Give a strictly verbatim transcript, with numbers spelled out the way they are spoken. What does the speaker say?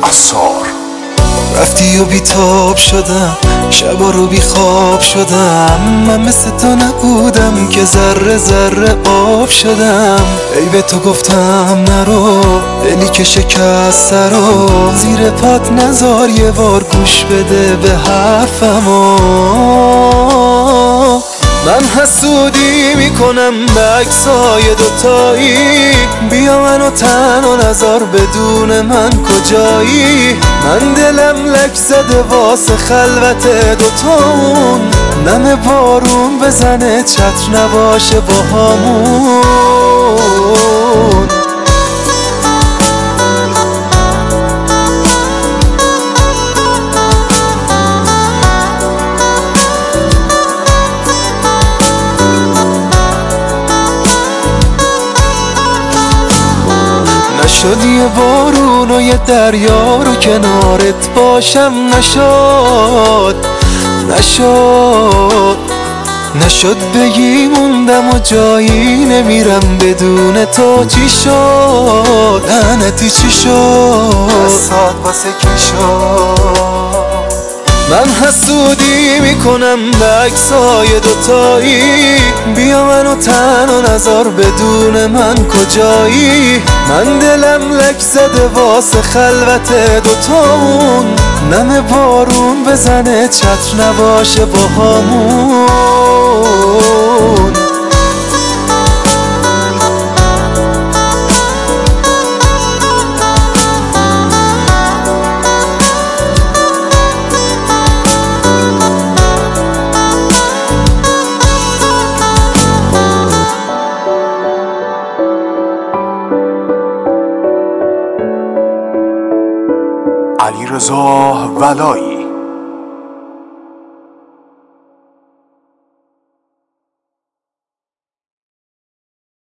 عصار. رفتی و بیتاب شدم، شبا رو بی خواب شدم. من مثل تو نبودم که ذره ذره آب شدم. ای به تو گفتم نرو، دلی که شکست رو زیر پات نزار، یه بار گوش بده به حرفمو. من حسودی میکنم به عکسای دوتایی، بیا منو تنها نذار، بدون من کجایی؟ من دلم لک زده واسه خلوت دوتامون، نم بارون بزنه چتر نباشه با همون. نشد یه بارون و یه دریا رو کنارت باشم، نشد نشد نشد بگی موندم و جایی نمیرم بدون تو. چی شد؟ لعنتی چی شد؟ دستات واسه کی شد؟ من حسودی میکنم به عکسای دوتایی، بیا منو تنها نذار، بدون من کجایی؟ من دلم لک زده واسه خلوت دوتامون، نم بارون بزنه چتر نباشه با همون. علیرضا ولایی.